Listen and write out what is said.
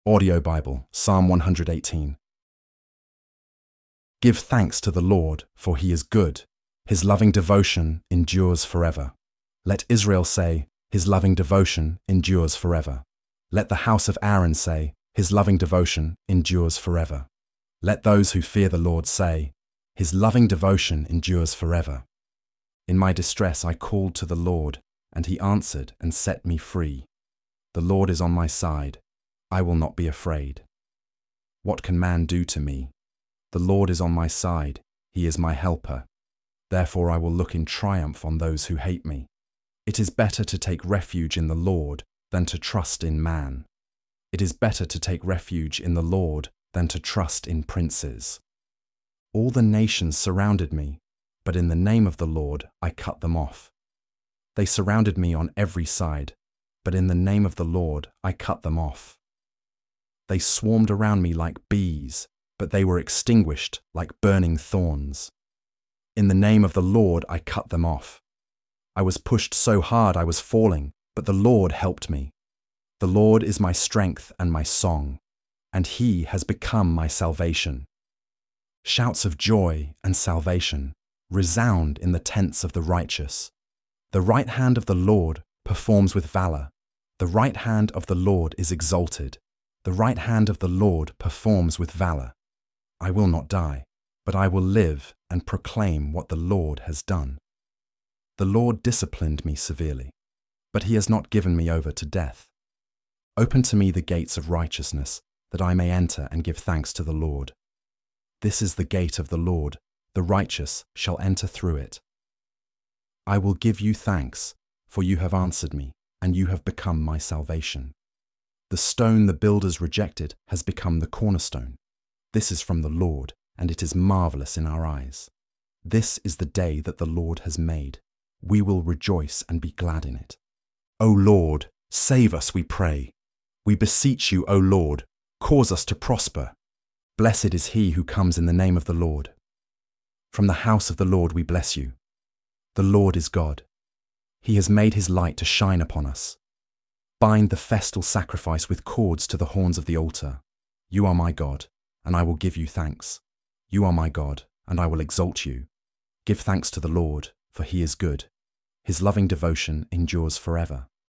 Audio Bible, Psalm 118. Give thanks to the Lord, for he is good. His loving devotion endures forever. Let Israel say, his loving devotion endures forever. Let the house of Aaron say, his loving devotion endures forever. Let those who fear the Lord say, his loving devotion endures forever. In my distress I called to the Lord, and he answered and set me free. The Lord is on my side. I will not be afraid. What can man do to me? The Lord is on my side. He is my helper. Therefore I will look in triumph on those who hate me. It is better to take refuge in the Lord than to trust in man. It is better to take refuge in the Lord than to trust in princes. All the nations surrounded me, but in the name of the Lord I cut them off. They surrounded me on every side, but in the name of the Lord I cut them off. They swarmed around me like bees, but they were extinguished like burning thorns. In the name of the Lord I cut them off. I was pushed so hard I was falling, but the Lord helped me. The Lord is my strength and my song, and he has become my salvation. Shouts of joy and salvation resound in the tents of the righteous. The right hand of the Lord performs with valor. The right hand of the Lord is exalted. The right hand of the Lord performs with valor. I will not die, but I will live and proclaim what the Lord has done. The Lord disciplined me severely, but he has not given me over to death. Open to me the gates of righteousness, that I may enter and give thanks to the Lord. This is the gate of the Lord. The righteous shall enter through it. I will give you thanks, for you have answered me, and you have become my salvation. The stone the builders rejected has become the cornerstone. This is from the Lord, and it is marvelous in our eyes. This is the day that the Lord has made. We will rejoice and be glad in it. O Lord, save us, we pray. We beseech you, O Lord, cause us to prosper. Blessed is he who comes in the name of the Lord. From the house of the Lord we bless you. The Lord is God. He has made his light to shine upon us. Bind the festal sacrifice with cords to the horns of the altar. You are my God, and I will give you thanks. You are my God, and I will exalt you. Give thanks to the Lord, for he is good. His loving devotion endures forever.